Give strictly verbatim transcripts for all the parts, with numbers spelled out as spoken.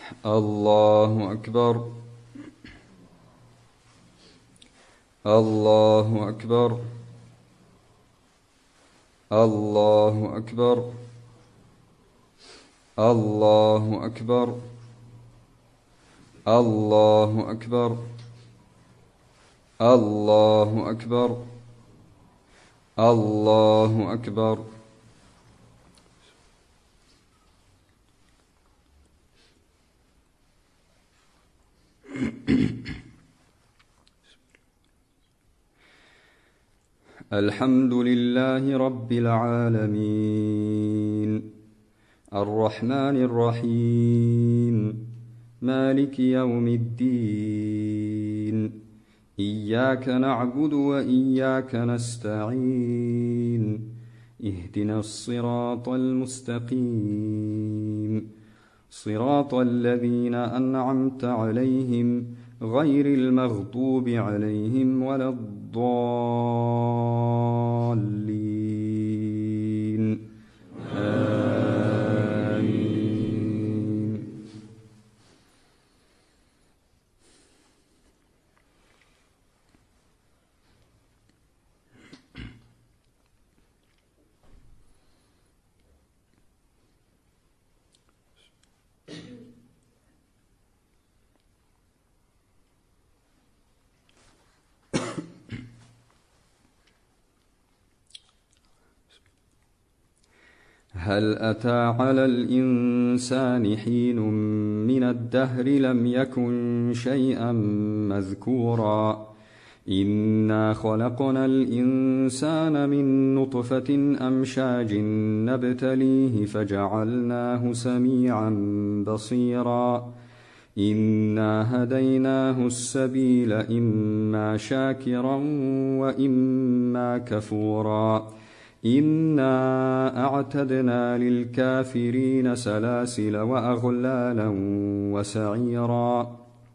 الله أكبر الله أكبر الله أكبر الله أكبر الله أكبر الله أكبر الله أكبر الحمد لله رب العالمين الرحمن الرحيم مالك يوم الدين إياك نعبد وإياك نستعين اهدنا الصراط المستقيم صراط الذين أنعمت عليهم غير المغضوب عليهم ولا الضالين آمين. هل أتى على الإنسان حين من الدهر لم يكن شيئا مذكورا إنا خلقنا الإنسان من نطفة أمشاج نبتليه فجعلناه سميعا بصيرا إنا هديناه السبيل إما شاكرا وإما كفورا إنا أعتدنا للكافرين سلاسل وأغلالا وسعيرا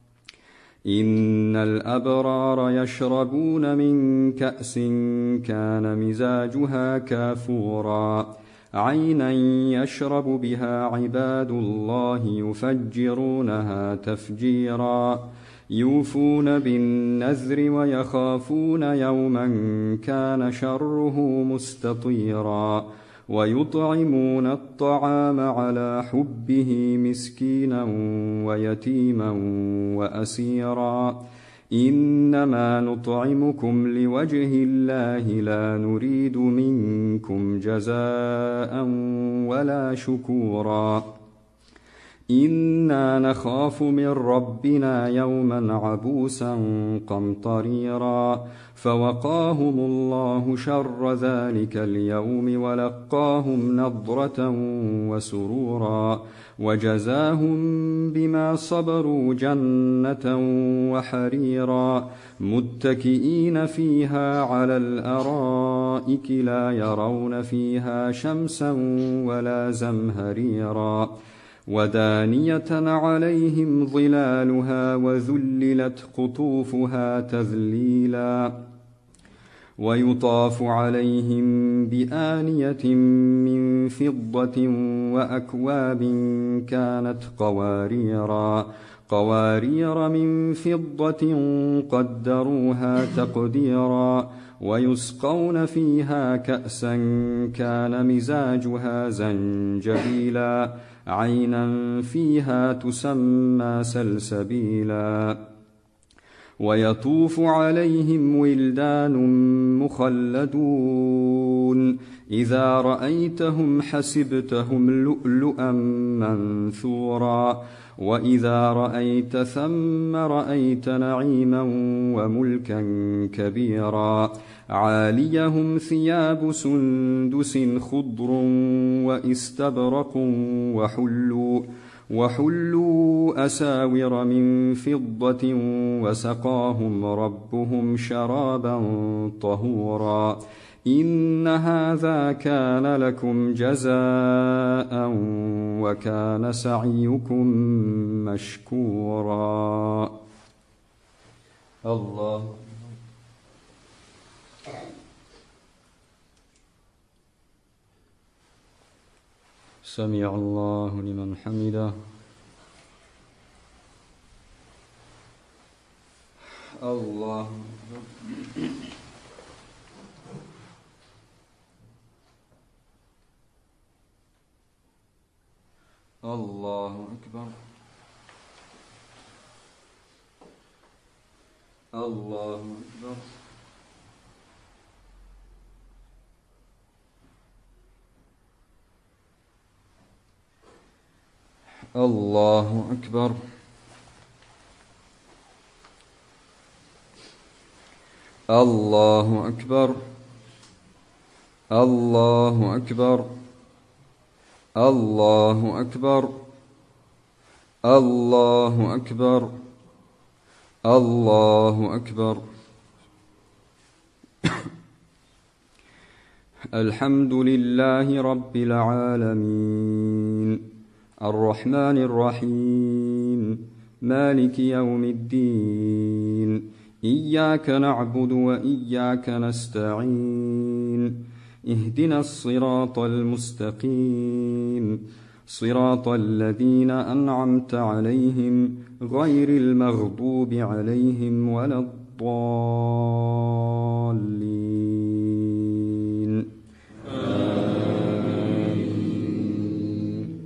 إن الأبرار يشربون من كأس كان مزاجها كافورا عينا يشرب بها عباد الله يفجرونها تفجيرا يوفون بالنذر ويخافون يوما كان شره مستطيرا ويطعمون الطعام على حبه مسكينا ويتيما وأسيرا إنما نطعمكم لوجه الله لا نريد منكم جزاء ولا شكورا إنا نخاف من ربنا يوما عبوسا قمطريرا فوقاهم الله شر ذلك اليوم ولقاهم نضرة وسرورا وجزاهم بما صبروا جنة وحريرا متكئين فيها على الأرائك لا يرون فيها شمسا ولا زمهريرا ودانية عليهم ظلالها وذللت قطوفها تذليلا ويطاف عليهم بآنية من فضة وأكواب كانت قواريرا قوارير من فضة قدروها تقديرا ويسقون فيها كأسا كان مزاجها زنجبيلا عينا فيها تسمى سلسبيلا ويطوف عليهم ولدان مخلدون إذا رأيتهم حسبتهم لؤلؤا منثورا وإذا رأيت ثم رأيت نعيما وملكا كبيرا عاليهم ثياب سندس خضر وإستبرق وحلوا وحلوا أساور من فضة وسقاهم ربهم شرابا طهورا إن هذا كان لكم جزاء وكان سعيكم مشكورا. الله سمع الله لمن حمده. الله الله أكبر الله أكبر الله أكبر الله أكبر الله أكبر الله أكبر الله أكبر الله أكبر الحمد لله رب العالمين الرحمن الرحيم مالك يوم الدين إياك نعبد وإياك نستعين اهدنا الصراط المستقيم صراط الذين أنعمت عليهم غير المغضوب عليهم ولا الضالين آمين.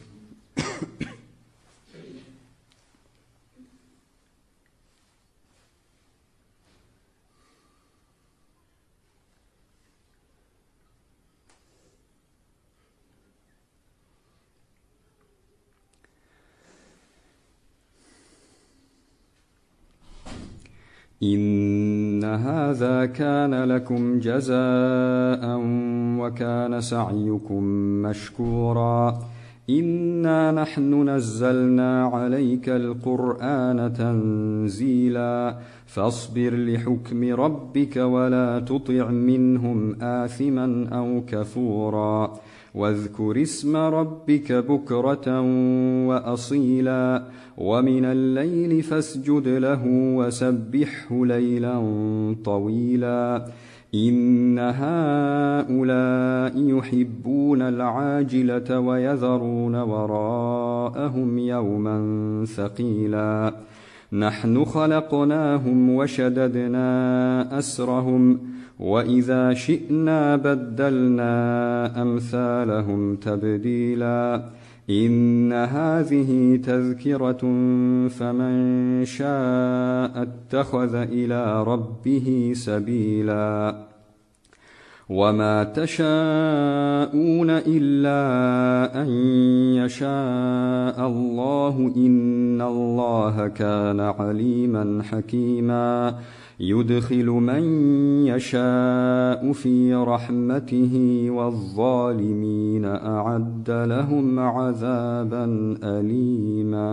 إن هذا كان لكم جزاء وكان سعيكم مشكورا إنا نحن نزلنا عليك القرآن تنزيلا فاصبر لحكم ربك ولا تطع منهم آثما أو كفورا واذكر اسم ربك بكرة وأصيلا ومن الليل فاسجد له وسبحه ليلا طويلا إن هؤلاء يحبون العاجلة ويذرون وراءهم يوما ثقيلا نحن خلقناهم وشددنا أسرهم وإذا شئنا بدلنا أمثالهم تبديلا إن هذه تذكرة فمن شاء اتخذ إلى ربه سبيلا وما تشاءون إلا أن يشاء الله إن الله كان عليما حكيما يدخل من يشاء في رحمته والظالمين أعد لهم عذابا أليما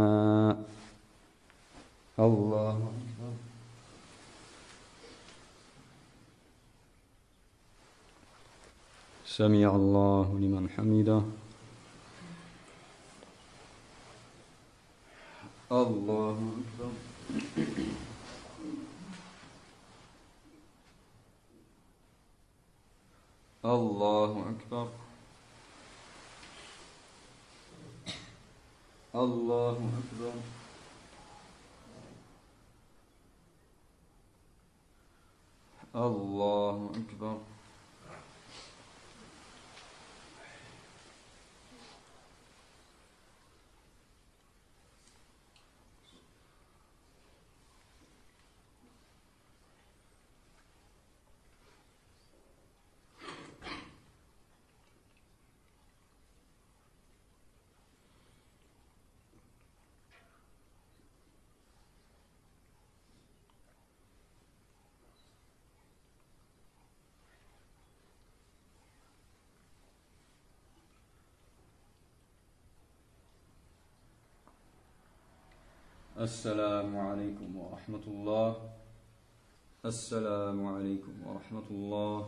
الله أكبر سمع الله لمن حمده الله أكبر الله أكبر الله أكبر الله أكبر السلام عليكم ورحمة الله السلام عليكم ورحمة الله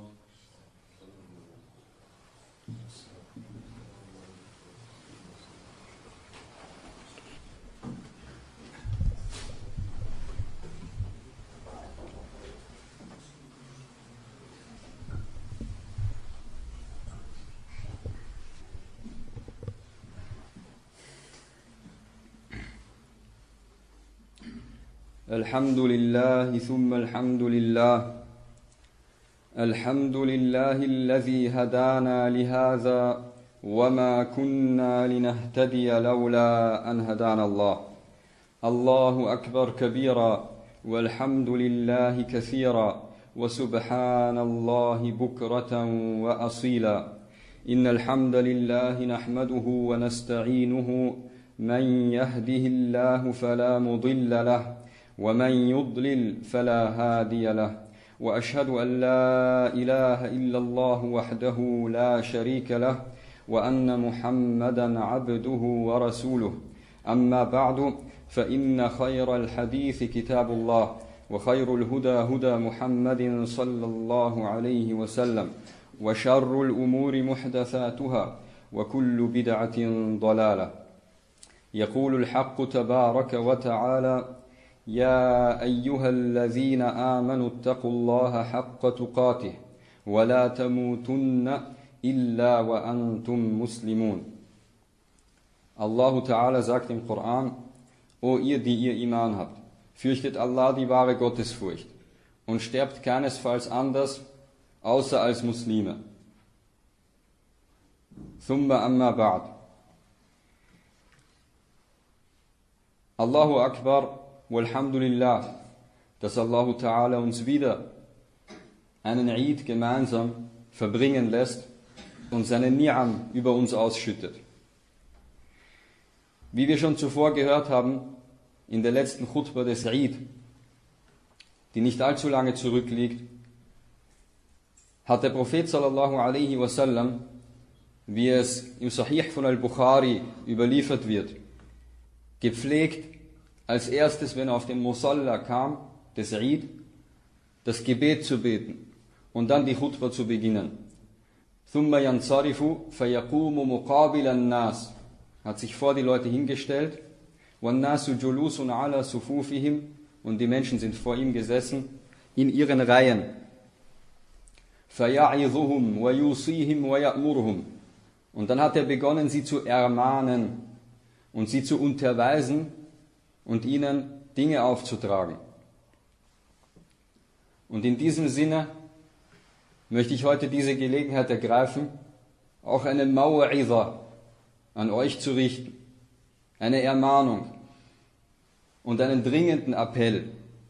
الحمد لله ثم الحمد لله الحمد لله الذي هدانا لهذا وما كنا لنهتدي لولا أن هدانا الله الله أكبر كبيرا والحمد لله كثيرا وسبحان الله بكرة وأصيلا إن الحمد لله نحمده ونستعينه من يهده الله فلا مضل له ومن يضلل فلا هادي له وأشهد أن لا إله إلا الله وحده لا شريك له وأن محمدا عبده ورسوله أما بعد فإن خير الحديث كتاب الله وخير الهدى هدى محمد صلى الله عليه وسلم وشر الأمور محدثاتها وكل بدعة ضلالة يقول الحق تبارك وتعالى يا أيها الذين آمنوا اتقوا الله حق تقاته ولا تموتن إلا وأنتم مسلمون. Allah Ta'ala sagt im Koran: O ihr, die ihr Iman habt, fürchtet Allah die wahre Gottesfurcht und sterbt keinesfalls anders, außer als Muslime. Thumma amma ba'd. Allahu Akbar. Walhamdulillah, dass Allah Ta'ala uns wieder einen Eid gemeinsam verbringen lässt und seine Ni'am über uns ausschüttet. Wie wir schon zuvor gehört haben, in der letzten Khutbah des Eid, die nicht allzu lange zurückliegt, hat der Prophet sallallahu alaihi wasallam, wie es im Sahih von Al-Bukhari überliefert wird, gepflegt, als erstes, wenn er auf den Musalla kam, des Eid, das Gebet zu beten und dann die Khutbah zu beginnen. ثُمَّ يَنْصَرِفُ فَيَقُومُ مُقَابِلَ النَّاسِ, hat sich vor die Leute hingestellt, وَالنَّاسُ جُلُوسٌ عَلَى صُفُوفِهِمْ, und die Menschen sind vor ihm gesessen, in ihren Reihen. فَيَعِظُهُمْ وَيُوصِيهِمْ وَيَأْمُرُهُمْ, und dann hat er begonnen, sie zu ermahnen und sie zu unterweisen und ihnen Dinge aufzutragen. Und in diesem Sinne möchte ich heute diese Gelegenheit ergreifen, auch eine Maw'idha an euch zu richten, eine Ermahnung und einen dringenden Appell.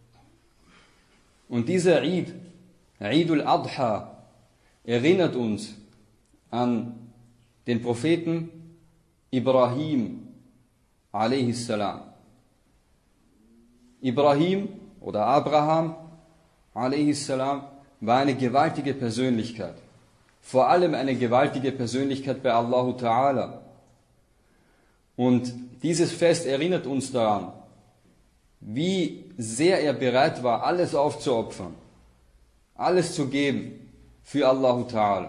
Und dieser Eid, Eid al-Adha, erinnert uns an den Propheten Ibrahim a.s. Ibrahim oder Abraham a.s. war eine gewaltige Persönlichkeit. Vor allem eine gewaltige Persönlichkeit bei Allah Ta'ala. Und dieses Fest erinnert uns daran, wie sehr er bereit war, alles aufzuopfern, alles zu geben für Allah Ta'ala.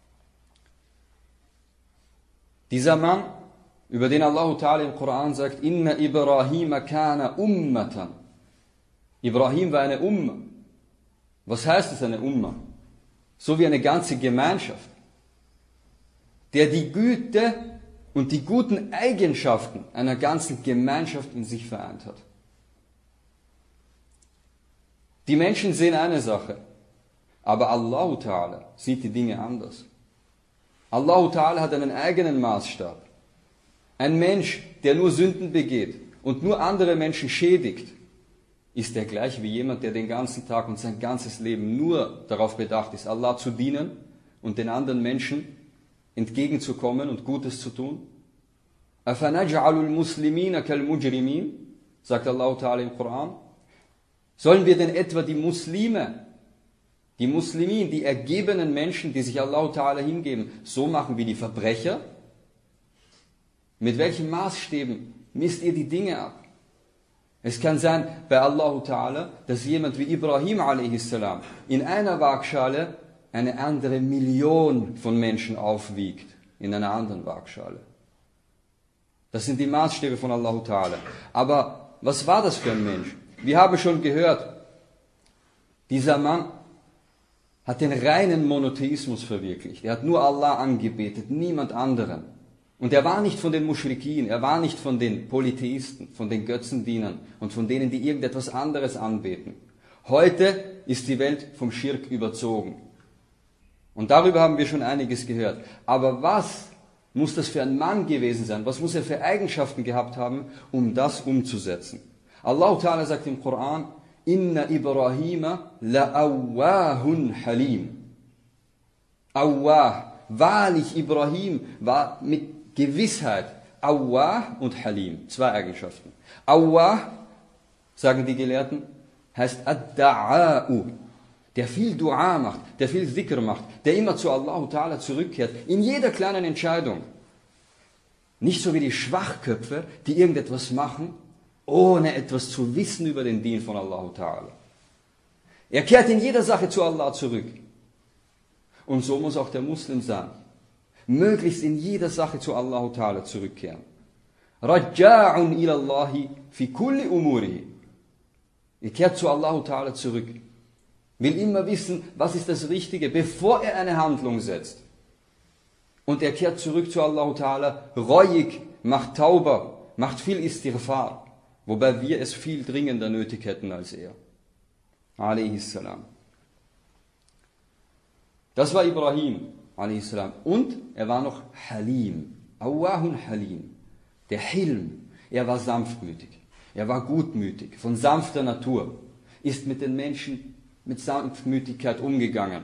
Dieser Mann, über den Allah Ta'ala im Koran sagt, Inna Ibrahima kana ummatan. Ibrahim war eine Umma. Was heißt es, eine Umma? So wie eine ganze Gemeinschaft, der die Güte und die guten Eigenschaften einer ganzen Gemeinschaft in sich vereint hat. Die Menschen sehen eine Sache, aber Allah Ta'ala sieht die Dinge anders. Allah Ta'ala hat einen eigenen Maßstab. Ein Mensch, der nur Sünden begeht und nur andere Menschen schädigt, ist der gleich wie jemand, der den ganzen Tag und sein ganzes Leben nur darauf bedacht ist, Allah zu dienen und den anderen Menschen entgegenzukommen und Gutes zu tun? أَفَنَجْعَلُ الْمُسْلِمِينَ كَالْمُجْرِمِينَ, sagt Allah Ta'ala im Koran. Sollen wir denn etwa die Muslime, die Muslimin, die ergebenen Menschen, die sich Allah Ta'ala hingeben, so machen wie die Verbrecher? Mit welchen Maßstäben misst ihr die Dinge ab? Es kann sein bei Allah Ta'ala, dass jemand wie Ibrahim a.s. in einer Waagschale eine andere Million von Menschen aufwiegt, in einer anderen Waagschale. Das sind die Maßstäbe von Allah Ta'ala. Aber was war das für ein Mensch? Wir haben schon gehört, dieser Mann hat den reinen Monotheismus verwirklicht. Er hat nur Allah angebetet, niemand anderen. Und er war nicht von den Muschrikin, er war nicht von den Polytheisten, von den Götzendienern und von denen, die irgendetwas anderes anbeten. Heute ist die Welt vom Schirk überzogen. Und darüber haben wir schon einiges gehört. Aber was muss das für ein Mann gewesen sein? Was muss er für Eigenschaften gehabt haben, um das umzusetzen? Allah Ta'ala sagt im Koran, Inna Ibrahima la'awwahun halim. Awwah, wahrlich Ibrahim war mit Gewissheit Awwah und Halim, zwei Eigenschaften. Awwah, sagen die Gelehrten, heißt Ad-Da'a'u, der viel Dua macht, der viel Dhikr macht, der immer zu Allah Ta'ala zurückkehrt, in jeder kleinen Entscheidung. Nicht so wie die Schwachköpfe, die irgendetwas machen, ohne etwas zu wissen über den Dien von Allah Ta'ala. Er kehrt in jeder Sache zu Allah zurück. Und so muss auch der Muslim sein. Möglichst in jeder Sache zu Allah Ta'ala zurückkehren. Raja'un ilallahi fi kulli umurihi. Er kehrt zu Allah Ta'ala zurück. Will immer wissen, was ist das Richtige, bevor er eine Handlung setzt. Und er kehrt zurück zu Allah Ta'ala, reuig, macht Tauber, macht viel Istighfar. Wobei wir es viel dringender nötig hätten als er. Alayhis Salam. Das war Ibrahim, alayhis Salam. Und er war noch Halim. Awwahun Halim. Der Hilm. Er war sanftmütig. Er war gutmütig, von sanfter Natur. Ist mit den Menschen mit Sanftmütigkeit umgegangen.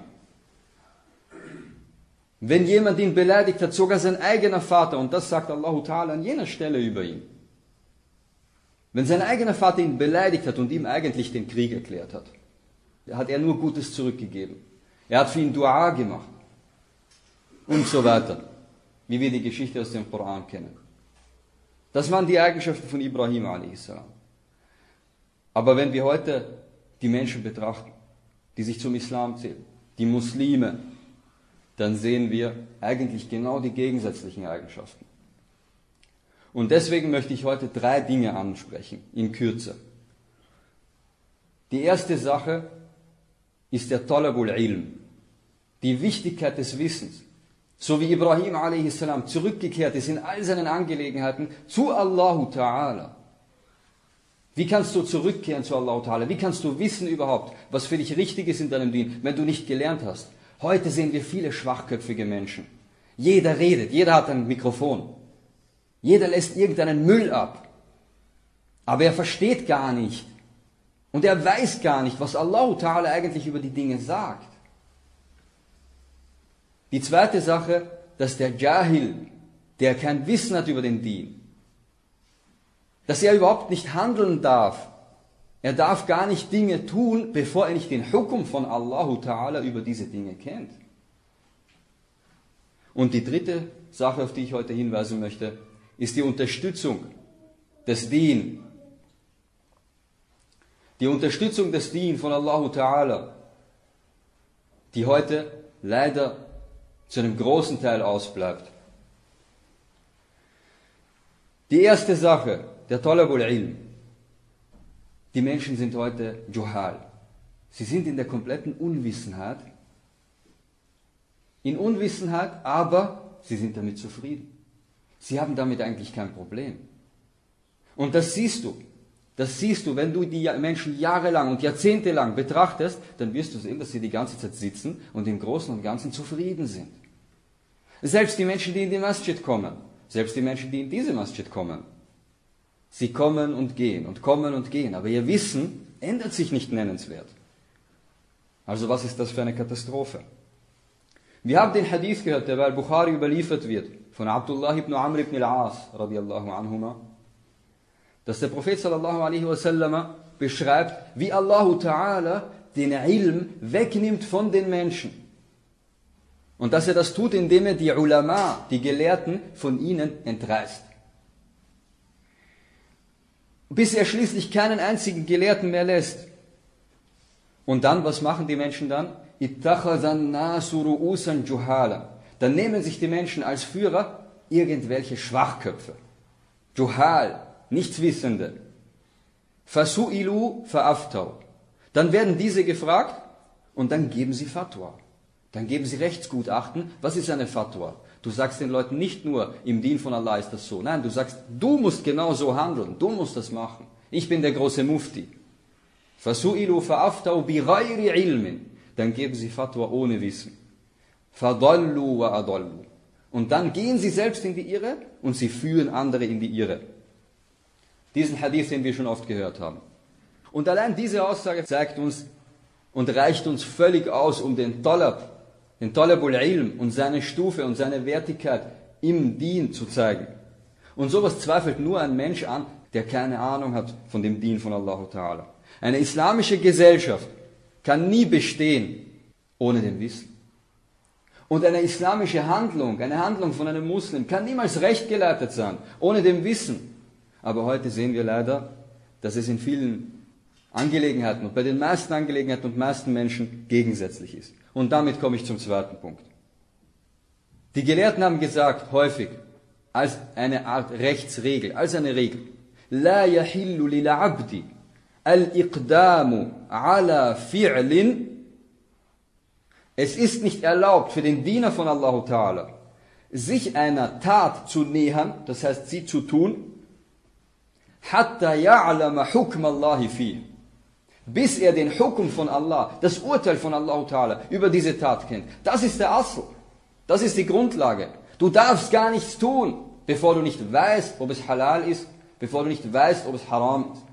Wenn jemand ihn beleidigt hat, sogar sein eigener Vater, und das sagt Allah Ta'ala an jener Stelle über ihn. Wenn sein eigener Vater ihn beleidigt hat und ihm eigentlich den Krieg erklärt hat, hat er nur Gutes zurückgegeben. Er hat für ihn Dua gemacht. Und so weiter. Wie wir die Geschichte aus dem Koran kennen. Das waren die Eigenschaften von Ibrahim a.s. Aber wenn wir heute die Menschen betrachten, die sich zum Islam zählen, die Muslime, dann sehen wir eigentlich genau die gegensätzlichen Eigenschaften. Und deswegen möchte ich heute drei Dinge ansprechen, in Kürze. Die erste Sache ist der Talabul Ilm, die Wichtigkeit des Wissens. So wie Ibrahim a.s. zurückgekehrt ist in all seinen Angelegenheiten zu Allah Ta'ala. Wie kannst du zurückkehren zu Allah Ta'ala? Wie kannst du wissen überhaupt, was für dich richtig ist in deinem Dien, wenn du nicht gelernt hast? Heute sehen wir viele schwachköpfige Menschen. Jeder redet, jeder hat ein Mikrofon. Jeder lässt irgendeinen Müll ab. Aber er versteht gar nicht. Und er weiß gar nicht, was Allah Ta'ala eigentlich über die Dinge sagt. Die zweite Sache, dass der Jahil, der kein Wissen hat über den Dien, dass er überhaupt nicht handeln darf. Er darf gar nicht Dinge tun, bevor er nicht den Hukum von Allah Ta'ala über diese Dinge kennt. Und die dritte Sache, auf die ich heute hinweisen möchte, ist die Unterstützung des Dien. Die Unterstützung des Dien von Allah Ta'ala, die heute leider zu einem großen Teil ausbleibt. Die erste Sache, der Talabul Ilm. Die Menschen sind heute Juhal. Sie sind in der kompletten Unwissenheit. In Unwissenheit, aber sie sind damit zufrieden. Sie haben damit eigentlich kein Problem. Und das siehst du. Das siehst du, wenn du die Menschen jahrelang und jahrzehntelang betrachtest, dann wirst du sehen, dass sie die ganze Zeit sitzen und im Großen und Ganzen zufrieden sind. Selbst die Menschen, die in die Masjid kommen, selbst die Menschen, die in diese Masjid kommen, sie kommen und gehen und kommen und gehen, aber ihr Wissen ändert sich nicht nennenswert. Also was ist das für eine Katastrophe? Wir haben den Hadith gehört, der bei Bukhari überliefert wird, von Abdullah ibn Amr ibn al-As, radiallahu anhuma, dass der Prophet sallallahu alaihi wasallam beschreibt, wie Allah Ta'ala den Ilm wegnimmt von den Menschen. Und dass er das tut, indem er die Ulama, die Gelehrten, von ihnen entreißt. Bis er schließlich keinen einzigen Gelehrten mehr lässt. Und dann, was machen die Menschen dann? Dann nehmen sich die Menschen als Führer irgendwelche Schwachköpfe. Juhal, Nichtswissende. Fasu'ilu fa'aftau. Dann werden diese gefragt und dann geben sie Fatwa. Dann geben sie Rechtsgutachten. Was ist eine Fatwa? Du sagst den Leuten nicht nur, im Dien von Allah ist das so. Nein, du sagst, du musst genau so handeln, du musst das machen. Ich bin der große Mufti. فَسُئِلُوا فَأَفْتَوْا بِغَيْرِ عِلْمٍ. Dann geben sie Fatwa ohne Wissen. فَضَلُّوا وَأَضَلُّوا. Und dann gehen sie selbst in die Irre und sie führen andere in die Irre. Diesen Hadith, den wir schon oft gehört haben. Und allein diese Aussage zeigt uns und reicht uns völlig aus, um den Talab, den Talabul Ilm und seine Stufe und seine Wertigkeit im Dien zu zeigen. Und sowas zweifelt nur ein Mensch an, der keine Ahnung hat von dem Dien von Allah Ta'ala. Eine islamische Gesellschaft kann nie bestehen ohne dem Wissen. Und eine islamische Handlung, eine Handlung von einem Muslim kann niemals rechtgeleitet sein ohne dem Wissen. Aber heute sehen wir leider, dass es in vielen Angelegenheiten und bei den meisten Angelegenheiten und meisten Menschen gegensätzlich ist. Und damit komme ich zum zweiten Punkt. Die Gelehrten haben gesagt, häufig, als eine Art Rechtsregel, als eine Regel, لا يحل للعبد الإقدام على فعل. Es ist nicht erlaubt für den Diener von Allah Ta'ala, sich einer Tat zu nähern, das heißt sie zu tun, حتى يعلم حكم الله فيه, bis er den Hukum von Allah, das Urteil von Allah Ta'ala über diese Tat kennt. Das ist der Asl, das ist die Grundlage. Du darfst gar nichts tun, bevor du nicht weißt, ob es halal ist, bevor du nicht weißt, ob es haram ist.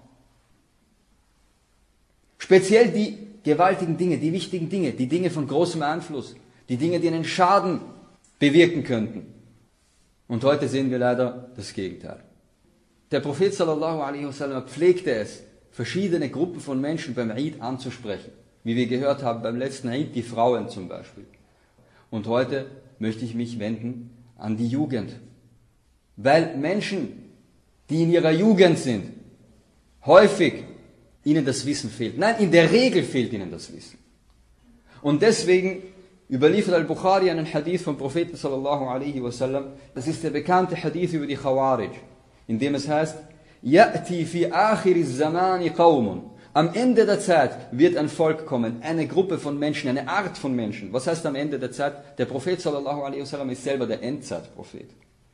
Speziell die gewaltigen Dinge, die wichtigen Dinge, die Dinge von großem Einfluss, die Dinge, die einen Schaden bewirken könnten. Und heute sehen wir leider das Gegenteil. Der Prophet sallallahu alaihi wasallam pflegte es, verschiedene Gruppen von Menschen beim Eid anzusprechen. Wie wir gehört haben beim letzten Eid, die Frauen zum Beispiel. Und heute möchte ich mich wenden an die Jugend. Weil Menschen, die in ihrer Jugend sind, häufig ihnen das Wissen fehlt. Nein, in der Regel fehlt ihnen das Wissen. Und deswegen überliefert Al-Bukhari einen Hadith vom Propheten sallallahu alaihi wasallam. Das ist der bekannte Hadith über die Khawarij, in dem es heißt, يَأْتِي فِي آخِرِ الزَّمَانِ قَوْمٌ. Am Ende der Zeit wird ein Volk kommen, eine Gruppe von Menschen, eine Art von Menschen. Was heißt am Ende der Zeit? Der Prophet sallallahu alaihi wasallam ist selber der Endzeitprophet.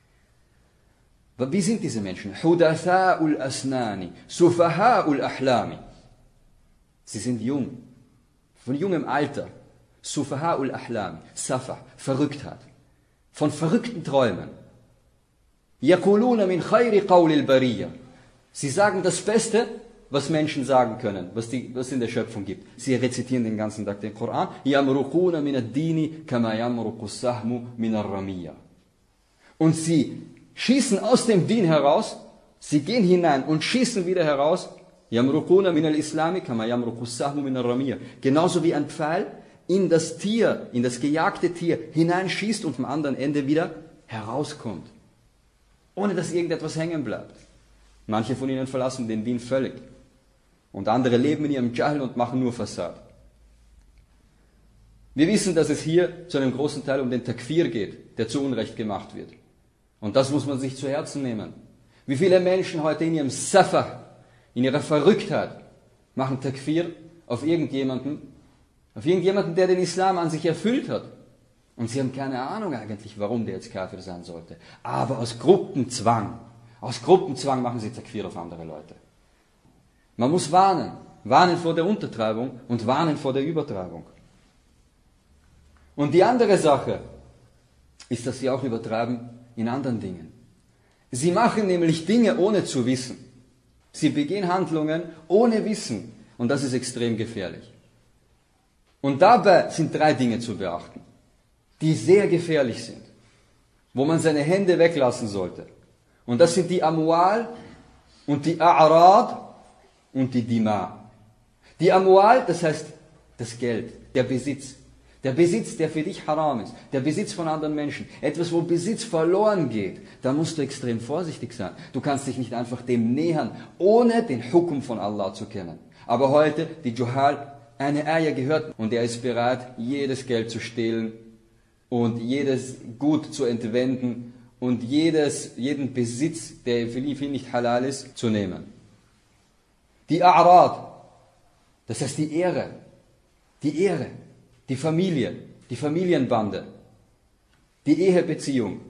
Wie sind diese Menschen? Hudatha'ul asnani, Sufaha'ul ahlami. Sie sind jung, von jungem Alter. Sufaha'ul ahlami, Safa, Verrücktheit, von verrückten Träumen. Yaquluna min khayri qawlil bariyya. Sie sagen das Beste, was Menschen sagen können, was die, was in der Schöpfung gibt. Sie rezitieren den ganzen Tag den Koran. Yamruquna min ad-dini kama yamruqu as-sahmu min ar-ramiyya. Und sie schießen aus dem Dien heraus, sie gehen hinein und schießen wieder heraus. Yamruquna min al-islami kama yamruqu as-sahmu min ar-ramiyya. Genauso wie ein Pfeil in das Tier, in das gejagte Tier hineinschießt und am anderen Ende wieder herauskommt. Ohne dass irgendetwas hängen bleibt. Manche von ihnen verlassen den Dien völlig. Und andere leben in ihrem Jahl und machen nur Fassad. Wir wissen, dass es hier zu einem großen Teil um den Takfir geht, der zu Unrecht gemacht wird. Und das muss man sich zu Herzen nehmen. Wie viele Menschen heute in ihrem Safa, in ihrer Verrücktheit, machen Takfir auf irgendjemanden, auf irgendjemanden, der den Islam an sich erfüllt hat. Und sie haben keine Ahnung eigentlich, warum der jetzt Kafir sein sollte. Aber aus Gruppenzwang, aus Gruppenzwang machen sie Takfir auf andere Leute. Man muss warnen, warnen vor der Untertreibung und warnen vor der Übertreibung. Und die andere Sache ist, dass sie auch übertreiben in anderen Dingen. Sie machen nämlich Dinge ohne zu wissen. Sie begehen Handlungen ohne Wissen. Und das ist extrem gefährlich. Und dabei sind drei Dinge zu beachten, die sehr gefährlich sind, wo man seine Hände weglassen sollte. Und das sind die Amwal und die A'rad und die Dima. Die Amwal, das heißt das Geld, der Besitz. Der Besitz, der für dich haram ist, der Besitz von anderen Menschen, etwas, wo Besitz verloren geht, da musst du extrem vorsichtig sein. Du kannst dich nicht einfach dem nähern, ohne den Hukum von Allah zu kennen. Aber heute, die Juhal, eine Eier gehört und er ist bereit, jedes Geld zu stehlen und jedes Gut zu entwenden und jedes, jeden Besitz, der für ihn nicht halal ist, zu nehmen. Die A'rad, das heißt die Ehre, die Ehre. Die Familie, die Familienbande. die Ehebeziehung.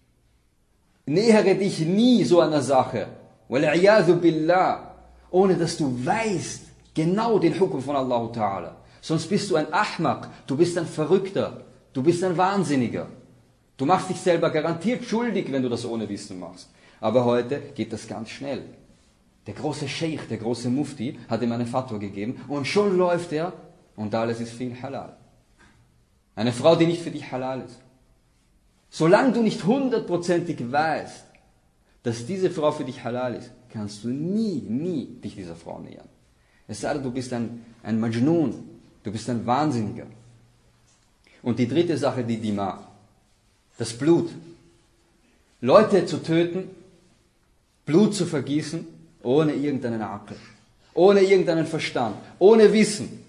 Nähere dich nie so einer Sache, wal'iyadhu billah, ohne dass du weißt, genau den Hukum von Allah Ta'ala. Sonst bist du ein Ahmaq, du bist ein Verrückter, du bist ein Wahnsinniger. Du machst dich selber garantiert schuldig, wenn du das ohne Wissen machst. Aber heute geht das ganz schnell. Der große Sheikh, der große Mufti, hat ihm eine Fatwa gegeben und schon läuft er und alles ist viel halal. Eine Frau, die nicht für dich halal ist. Solange du nicht hundertprozentig weißt, dass diese Frau für dich halal ist, kannst du nie, nie dich dieser Frau nähern. Es sei denn, du bist ein, ein Majnun, du bist ein Wahnsinniger. Und die dritte Sache, die Dima, das Blut. Leute zu töten, Blut zu vergießen, ohne irgendeinen Aql, ohne irgendeinen Verstand, ohne Wissen.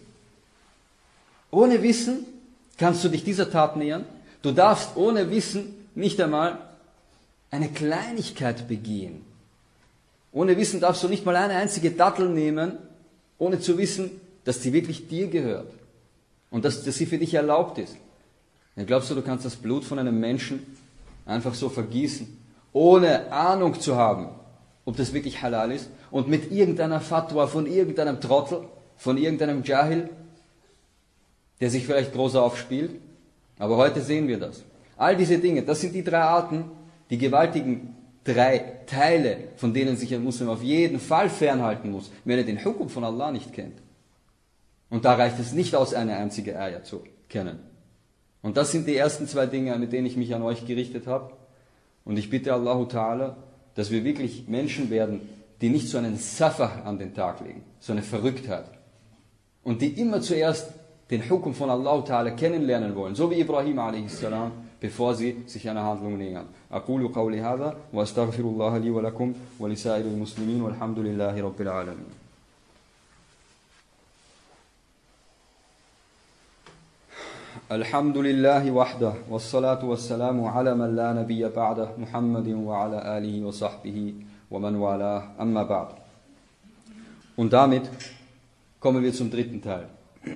Ohne Wissen kannst du dich dieser Tat nähern. Du darfst ohne Wissen nicht einmal eine Kleinigkeit begehen. Ohne Wissen darfst du nicht mal eine einzige Dattel nehmen, ohne zu wissen, dass sie wirklich dir gehört und dass, dass sie für dich erlaubt ist. Ja, glaubst du, du kannst das Blut von einem Menschen einfach so vergießen, ohne Ahnung zu haben, ob das wirklich halal ist, und mit irgendeiner Fatwa von irgendeinem Trottel, von irgendeinem Jahil, der sich vielleicht groß aufspielt? Aber heute sehen wir das. All diese Dinge, das sind die drei Arten, die gewaltigen drei Teile, von denen sich ein Muslim auf jeden Fall fernhalten muss, wenn er den Hukum von Allah nicht kennt. Und da reicht es nicht aus, eine einzige Ayah zu kennen. Und das sind die ersten zwei Dinge, mit denen ich mich an euch gerichtet habe. Und ich bitte Allah Ta'ala, dass wir wirklich Menschen werden, die nicht so einen Safah an den Tag legen, so eine Verrücktheit. Und die immer zuerst den Hukum von Allah Ta'ala kennenlernen wollen, so wie Ibrahim a s, bevor sie sich einer Handlung nähern. أقول قولي هذا وأستغفر الله لي ولكم ولسائر المسلمين والحمد لله رب العالمين. الحمد لله وحده والصلاة والسلام على من لا نبي بعده محمد وعلى آله وصحبه ومن والاه أما بعد. Und damit kommen wir zum dritten Teil.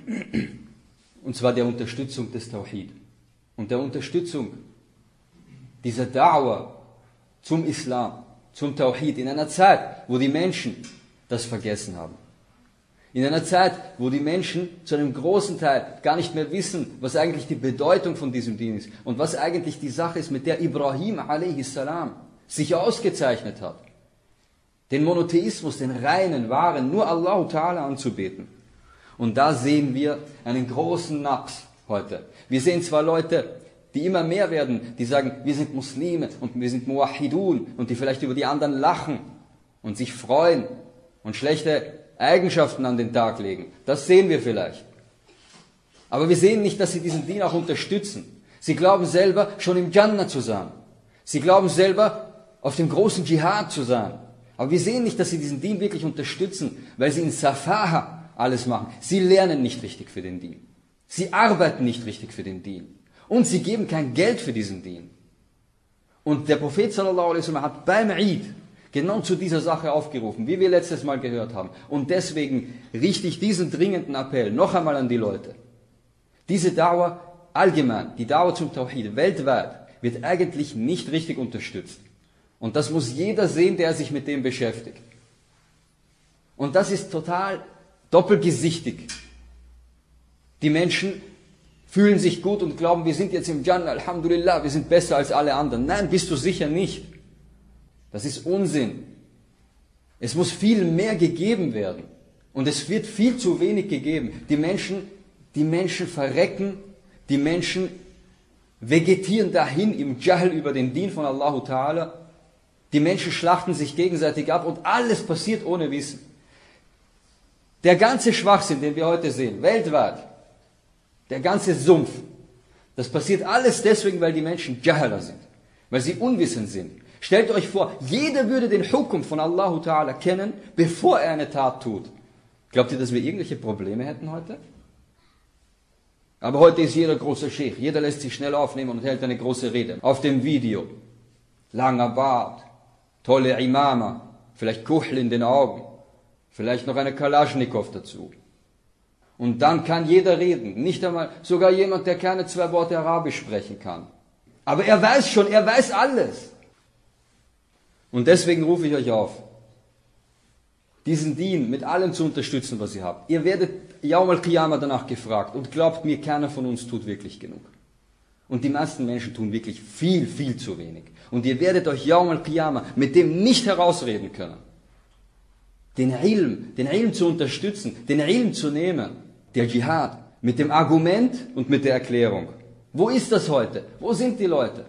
Und zwar der Unterstützung des Tawhid. Und der Unterstützung dieser Da'wah zum Islam, zum Tawhid, in einer Zeit, wo die Menschen das vergessen haben. In einer Zeit, wo die Menschen zu einem großen Teil gar nicht mehr wissen, was eigentlich die Bedeutung von diesem Dien ist und was eigentlich die Sache ist, mit der Ibrahim a s sich ausgezeichnet hat. Den Monotheismus, den reinen, wahren, nur Allah Ta'ala anzubeten. Und da sehen wir einen großen Naqs heute. Wir sehen zwar Leute, die immer mehr werden, die sagen, wir sind Muslime und wir sind Muwahhidun und die vielleicht über die anderen lachen und sich freuen und schlechte Eigenschaften an den Tag legen. Das sehen wir vielleicht. Aber wir sehen nicht, dass sie diesen Dien auch unterstützen. Sie glauben selber, schon im Jannah zu sein. Sie glauben selber, auf dem großen Dschihad zu sein. Aber wir sehen nicht, dass sie diesen Dien wirklich unterstützen, weil sie in Safaha alles machen. Sie lernen nicht richtig für den Dien. Sie arbeiten nicht richtig für den Dien. Und sie geben kein Geld für diesen Dien. Und der Prophet sallallahu alaihi wasallam hat beim Eid genau zu dieser Sache aufgerufen, wie wir letztes Mal gehört haben. Und deswegen richte ich diesen dringenden Appell noch einmal an die Leute. Diese Dauer allgemein, die Dauer zum Tawhid weltweit, wird eigentlich nicht richtig unterstützt. Und das muss jeder sehen, der sich mit dem beschäftigt. Und das ist total doppelgesichtig. Die Menschen fühlen sich gut und glauben, wir sind jetzt im Jannah, Alhamdulillah, wir sind besser als alle anderen. Nein, bist du sicher nicht. Das ist Unsinn. Es muss viel mehr gegeben werden. Und es wird viel zu wenig gegeben. Die Menschen, die Menschen verrecken, die Menschen vegetieren dahin im Jahl über den Dien von Allah Ta'ala. Die Menschen schlachten sich gegenseitig ab und alles passiert ohne Wissen. Der ganze Schwachsinn, den wir heute sehen, weltweit, der ganze Sumpf, das passiert alles deswegen, weil die Menschen Jahala sind, weil sie unwissend sind. Stellt euch vor, jeder würde den Hukum von Allah Ta'ala kennen, bevor er eine Tat tut. Glaubt ihr, dass wir irgendwelche Probleme hätten heute? Aber heute ist jeder große Sheikh, jeder lässt sich schnell aufnehmen und hält eine große Rede. Auf dem Video, langer Bart, tolle Imama, vielleicht Kuchl in den Augen, vielleicht noch eine Kalaschnikow dazu. Und dann kann jeder reden, nicht einmal, sogar jemand, der keine zwei Worte Arabisch sprechen kann. Aber er weiß schon, er weiß alles. Und deswegen rufe ich euch auf, diesen Dien mit allem zu unterstützen, was ihr habt. Ihr werdet Yaum al-Qiyamah danach gefragt und glaubt mir, keiner von uns tut wirklich genug. Und die meisten Menschen tun wirklich viel, viel zu wenig. Und ihr werdet euch Yaum al-Qiyamah mit dem nicht herausreden können. Den Ilm, den Ilm zu unterstützen, den Ilm zu nehmen, der Dschihad, mit dem Argument und mit der Erklärung. Wo ist das heute? Wo sind die Leute?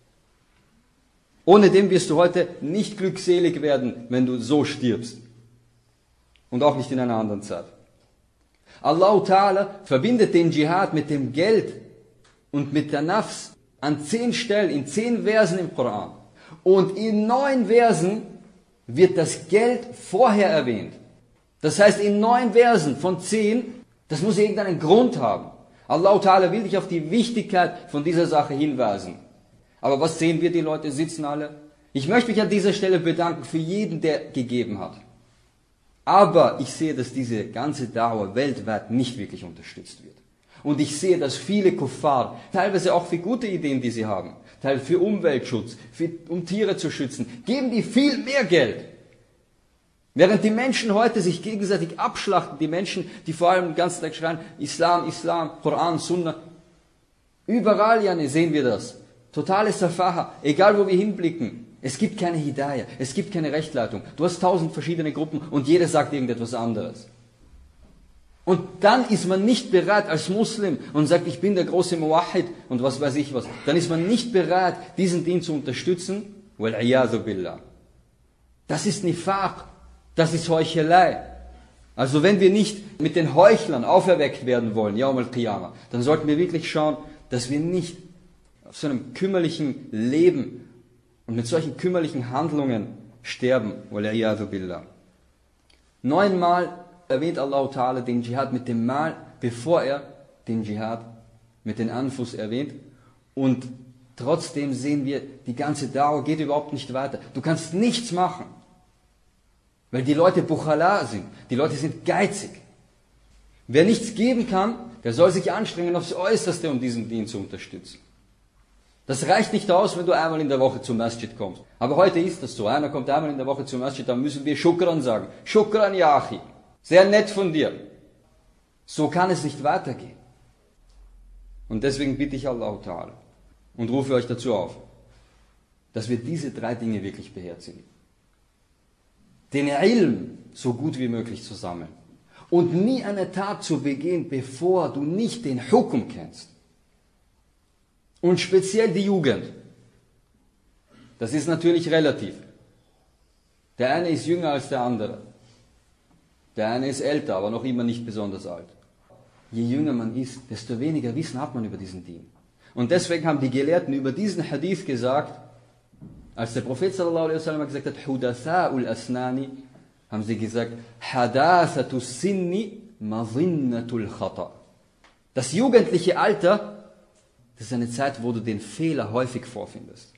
Ohne dem wirst du heute nicht glückselig werden, wenn du so stirbst. Und auch nicht in einer anderen Zeit. Allah Ta'ala verbindet den Dschihad mit dem Geld und mit der Nafs an zehn Stellen, in zehn Versen im Koran. Und in neun Versen wird das Geld vorher erwähnt. Das heißt, in neun Versen von zehn, das muss irgendeinen Grund haben. Allah Ta'ala will dich auf die Wichtigkeit von dieser Sache hinweisen. Aber was sehen wir, die Leute sitzen alle? Ich möchte mich an dieser Stelle bedanken für jeden, der gegeben hat. Aber ich sehe, dass diese ganze Dauer weltweit nicht wirklich unterstützt wird. Und ich sehe, dass viele Kuffar, teilweise auch für gute Ideen, die sie haben, teilweise für Umweltschutz, für, um Tiere zu schützen, geben die viel mehr Geld. Während die Menschen heute sich gegenseitig abschlachten, die Menschen, die vor allem den ganzen Tag schreien, Islam, Islam, Koran, Sunna, überall, Janne, sehen wir das. Totale Safaha, egal wo wir hinblicken. Es gibt keine Hidayah, es gibt keine Rechtleitung. Du hast tausend verschiedene Gruppen und jeder sagt irgendetwas anderes. Und dann ist man nicht bereit als Muslim und sagt, ich bin der große Muwahhid und was weiß ich was. Dann ist man nicht bereit, diesen Dien zu unterstützen. Wal-'iyadhu billah. Das ist Nifaq, das ist Heuchelei. Also wenn wir nicht mit den Heuchlern auferweckt werden wollen, Yaum al-Qiyamah, dann sollten wir wirklich schauen, dass wir nicht auf so einem kümmerlichen Leben und mit solchen kümmerlichen Handlungen sterben. Wal-'iyadhu billah. Neunmal erwähnt Allah Ta'ala den Dschihad mit dem Mal, bevor er den Dschihad mit den Anfus erwähnt. Und trotzdem sehen wir, die ganze Dauer geht überhaupt nicht weiter. Du kannst nichts machen, weil die Leute Bukhala sind. Die Leute sind geizig. Wer nichts geben kann, der soll sich anstrengen aufs Äußerste, um diesen Dien zu unterstützen. Das reicht nicht aus, wenn du einmal in der Woche zum Masjid kommst. Aber heute ist das so. Einer kommt einmal in der Woche zum Masjid, dann müssen wir Shukran sagen. Shukran, ya Achi. Sehr nett von dir. So kann es nicht weitergehen. Und deswegen bitte ich Allah Ta'ala und rufe euch dazu auf, dass wir diese drei Dinge wirklich beherzigen. Den Ilm so gut wie möglich zu sammeln. Und nie eine Tat zu begehen, bevor du nicht den Hukum kennst. Und speziell die Jugend. Das ist natürlich relativ. Der eine ist jünger als der andere. Der eine ist älter, aber noch immer nicht besonders alt. Je jünger man ist, desto weniger Wissen hat man über diesen Dien. Und deswegen haben die Gelehrten über diesen Hadith gesagt, als der Prophet sallallahu alaihi wasallam gesagt hat, Hudatha'ul Asnani, haben sie gesagt, Hadathatus Sinni Mazinnatul Khata. Das jugendliche Alter, das ist eine Zeit, wo du den Fehler häufig vorfindest.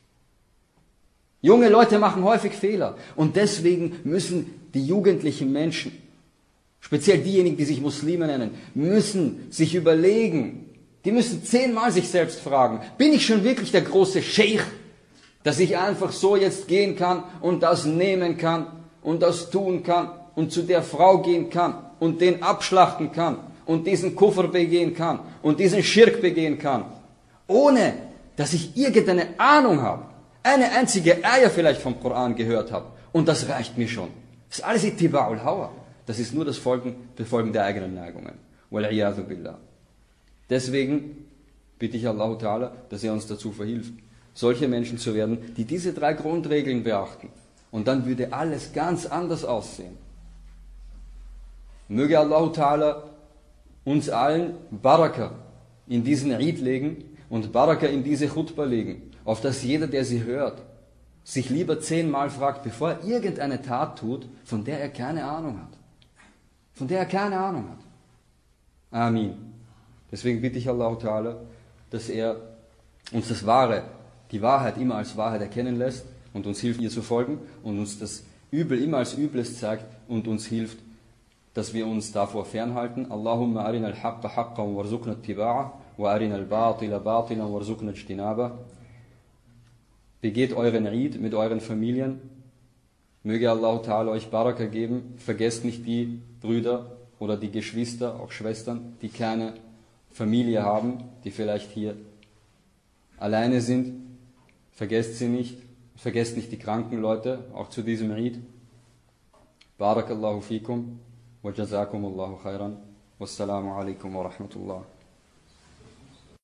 Junge Leute machen häufig Fehler. Und deswegen müssen die jugendlichen Menschen, speziell diejenigen, die sich Muslime nennen, müssen sich überlegen, die müssen zehnmal sich selbst fragen, bin ich schon wirklich der große Sheikh, dass ich einfach so jetzt gehen kann und das nehmen kann und das tun kann und zu der Frau gehen kann und den abschlachten kann und diesen Kufr begehen kann und diesen Schirk begehen kann, ohne dass ich irgendeine Ahnung habe, eine einzige Ayah vielleicht vom Koran gehört habe. Und das reicht mir schon. Das ist alles Ittiba'ul Hawa. Das ist nur das Folgen, Befolgen der eigenen Neigungen. Wal-'iyadhu billah. Deswegen bitte ich Allah Ta'ala, dass er uns dazu verhilft, solche Menschen zu werden, die diese drei Grundregeln beachten. Und dann würde alles ganz anders aussehen. Möge Allah Ta'ala uns allen Baraka in diesen Eid legen und Baraka in diese Khutbah legen, auf dass jeder, der sie hört, sich lieber zehnmal fragt, bevor er irgendeine Tat tut, von der er keine Ahnung hat. Von der er keine Ahnung hat. Amin. Deswegen bitte ich Allah Ta'ala, dass er uns das Wahre, die Wahrheit immer als Wahrheit erkennen lässt und uns hilft, ihr zu folgen und uns das Übel immer als Übles zeigt und uns hilft, dass wir uns davor fernhalten. Allahumma arina al-haqqa haqqan warzuqna ittiba'a wa arina al-batila batilan warzuqna ijtinaba. Begeht euren Eid mit euren Familien. Möge Allah Ta'ala euch Baraka geben. Vergesst nicht die Brüder oder die Geschwister, auch Schwestern, die keine Familie haben, die vielleicht hier alleine sind. Vergesst sie nicht. Vergesst nicht die kranken Leute, auch zu diesem Eid. Barakallahu fikum wa jazakumullahu khairan. Wassalamu alaikum wa rahmatullah.